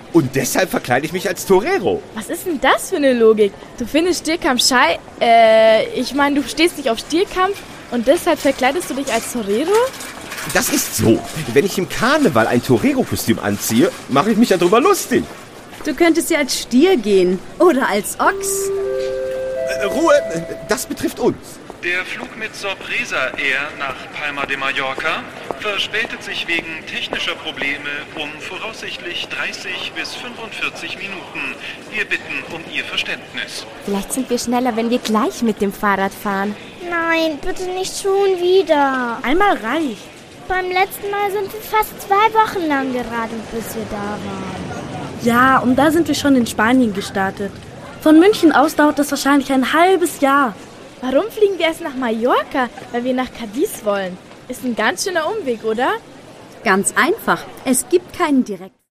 Und deshalb verkleide ich mich als Torero. Was ist denn das für eine Logik? Du findest Stierkampf du stehst nicht auf Stierkampf und deshalb verkleidest du dich als Torero? Das ist so. Wenn ich im Karneval ein Torero-Kostüm anziehe, mache ich mich darüber lustig. Du könntest ja als Stier gehen oder als Ochs. Ruhe, das betrifft uns. Der Flug mit Sorpresa Air nach Palma de Mallorca verspätet sich wegen technischer Probleme um voraussichtlich 30 bis 45 Minuten. Wir bitten um Ihr Verständnis. Vielleicht sind wir schneller, wenn wir gleich mit dem Fahrrad fahren. Nein, bitte nicht schon wieder. Einmal reicht. Beim letzten Mal sind wir fast 2 Wochen lang geradelt, bis wir da waren. Ja, und da sind wir schon in Spanien gestartet. Von München aus dauert das wahrscheinlich ein halbes Jahr. Warum fliegen wir erst nach Mallorca? Weil wir nach Cadiz wollen. Ist ein ganz schöner Umweg, oder? Ganz einfach. Es gibt keinen direkten.